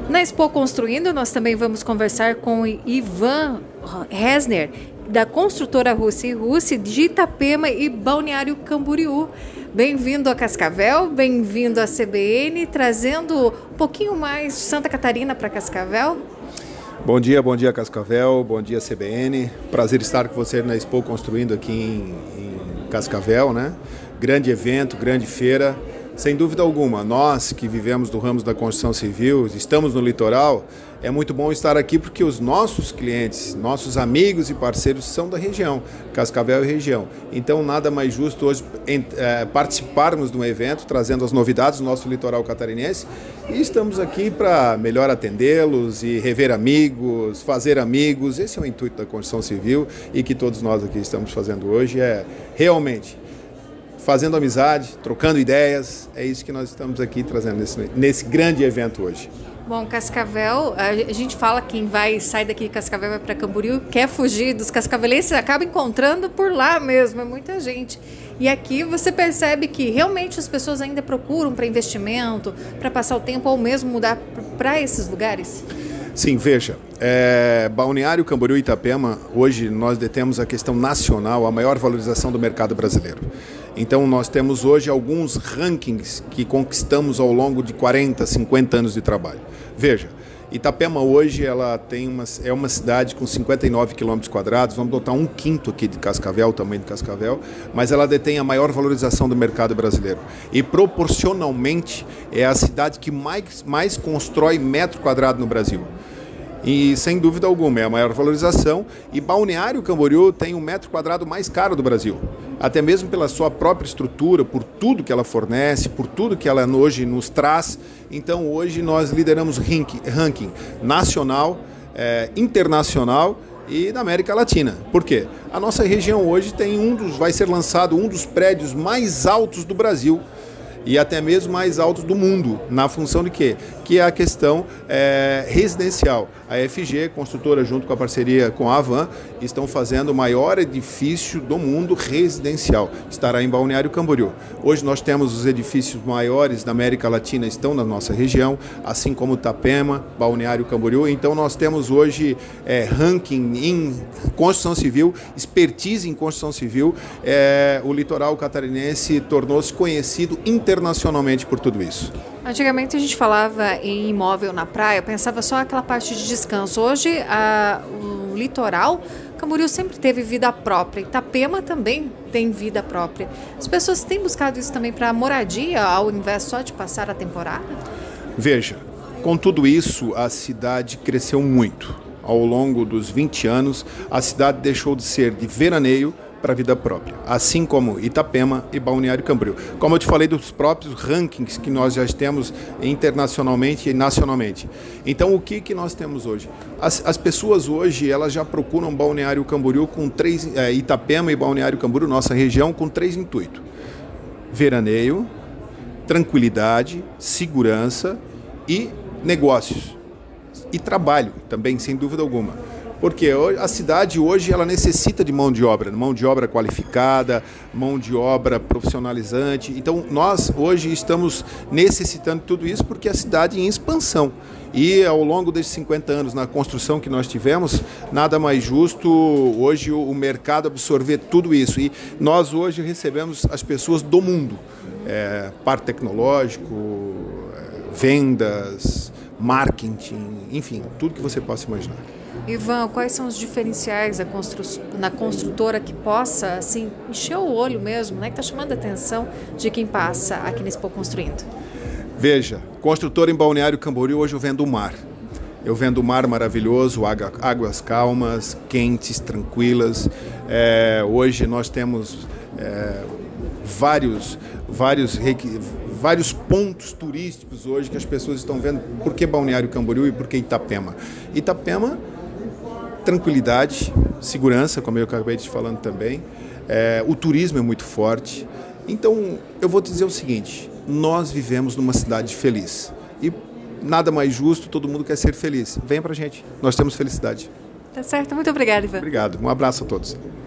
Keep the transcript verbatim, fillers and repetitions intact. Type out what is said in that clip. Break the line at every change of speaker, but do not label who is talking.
Na Expo Construindo, nós também vamos conversar com Ivan Resner, da construtora Russi Russi, de Itapema e Balneário Camboriú. Bem-vindo a Cascavel, bem-vindo à C B N, trazendo um pouquinho mais de Santa Catarina para Cascavel.
Bom dia, bom dia Cascavel, bom dia C B N. Prazer estar com você na Expo Construindo aqui em, em Cascavel, né? Grande evento, grande feira. Sem dúvida alguma, nós que vivemos do ramo da construção civil, estamos no litoral, é muito bom estar aqui porque os nossos clientes, nossos amigos e parceiros são da região, Cascavel e região. Então, nada mais justo hoje é, participarmos de um evento, trazendo as novidades do nosso litoral catarinense. E estamos aqui para melhor atendê-los e rever amigos, fazer amigos. Esse é o intuito da construção civil e que todos nós aqui estamos fazendo hoje, é realmente fazendo amizade, trocando ideias. É isso que nós estamos aqui trazendo nesse, nesse grande evento hoje.
Bom, Cascavel, a gente fala quem vai, sai daqui de Cascavel, vai para Camboriú, quer fugir dos cascavelenses, acaba encontrando por lá mesmo, é muita gente. E aqui você percebe que realmente as pessoas ainda procuram para investimento, para passar o tempo ou mesmo mudar para esses lugares?
Sim, veja, é, Balneário Camboriú e Itapema, hoje nós detemos a questão nacional, a maior valorização do mercado brasileiro. Então nós temos hoje alguns rankings que conquistamos ao longo de quarenta, cinquenta anos de trabalho. Veja, Itapema hoje ela tem uma, é uma cidade com cinquenta e nove quilômetros quadrados, vamos botar um quinto aqui de Cascavel, o tamanho de Cascavel, mas ela detém a maior valorização do mercado brasileiro. E proporcionalmente é a cidade que mais, mais constrói metro quadrado no Brasil. E sem dúvida alguma é a maior valorização, e Balneário Camboriú tem o metro quadrado mais caro do Brasil, até mesmo pela sua própria estrutura, por tudo que ela fornece, por tudo que ela hoje nos traz. Então hoje nós lideramos ranking, ranking nacional, é, internacional e da América Latina. Por quê? A nossa região hoje tem um dos, vai ser lançado um dos prédios mais altos do Brasil, e até mesmo mais altos do mundo, na função de quê? Que é a questão é, residencial. A F G, construtora, junto com a parceria com a Avan, estão fazendo o maior edifício do mundo residencial. Estará em Balneário Camboriú. Hoje nós temos os edifícios maiores da América Latina, estão na nossa região, assim como Itapema, Balneário Camboriú. Então nós temos hoje é, ranking em construção civil, expertise em construção civil. É, o litoral catarinense tornou-se conhecido internacionalmente internacionalmente por tudo isso.
Antigamente a gente falava em imóvel na praia, pensava só aquela parte de descanso. Hoje a, o litoral, Camboriú sempre teve vida própria, Itapema também tem vida própria. As pessoas têm buscado isso também para moradia, ao invés só de passar a temporada?
Veja, com tudo isso a cidade cresceu muito. Ao longo dos vinte anos, a cidade deixou de ser de veraneio para a vida própria, assim como Itapema e Balneário Camboriú. Como eu te falei dos próprios rankings que nós já temos internacionalmente e nacionalmente. Então, o que, que nós temos hoje? As, as pessoas hoje, elas já procuram Balneário Camboriú com três, é, Itapema e Balneário Camboriú, nossa região, com três intuitos: veraneio, tranquilidade, segurança e negócios. E trabalho também, sem dúvida alguma. Porque a cidade hoje ela necessita de mão de obra, mão de obra qualificada, mão de obra profissionalizante. Então nós hoje estamos necessitando de tudo isso porque a cidade é em expansão. E ao longo desses cinquenta anos na construção que nós tivemos, nada mais justo hoje o mercado absorver tudo isso. E nós hoje recebemos as pessoas do mundo, é, parque tecnológico, vendas, marketing, enfim, tudo que você possa imaginar.
Ivan, quais são os diferenciais da constru... na construtora que possa assim, encher o olho mesmo, né, que está chamando a atenção de quem passa aqui nesse Expo Construindo?
Veja, construtora em Balneário Camboriú, hoje eu vendo o mar. Eu vendo o mar maravilhoso, águas calmas, quentes, tranquilas. É, hoje nós temos é, vários, vários, vários pontos turísticos hoje que as pessoas estão vendo. Por que Balneário Camboriú e por que Itapema? Itapema, tranquilidade, segurança, como eu acabei de falando também. É, o turismo é muito forte. Então, eu vou te dizer o seguinte: nós vivemos numa cidade feliz. E nada mais justo, todo mundo quer ser feliz. Venha pra gente, nós temos felicidade.
Tá certo, muito obrigada, Ivan.
Obrigado, um abraço a todos.